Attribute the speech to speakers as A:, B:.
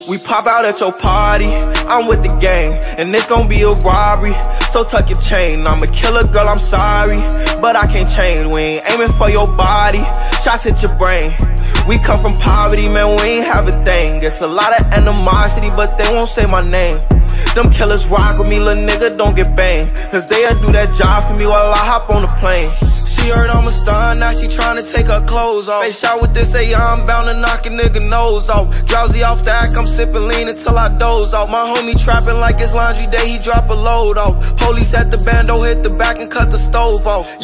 A: We pop out at your party, I'm with the gang, and it's gon' be a robbery. So tuck your chain, I'm a killer, girl, I'm sorry, but I can't change. We ain't aiming for your body, shots hit your brain. We come from poverty, man, we ain't have a thing. It's a lot of animosity, but they won't say my name. Them killers rock with me, little nigga, don't get banged, cause they'll do that job for me while I hop on the plane. She heard I'm a star, now she tryna take her clothes off. Face shot with this AR, I'm bound to knock a nigga nose off. Drowsy off the act, I'm sippin' lean until I doze off. My homie trappin' like it's laundry day, he drop a load off. Police at the bando, hit the back and cut the stove off.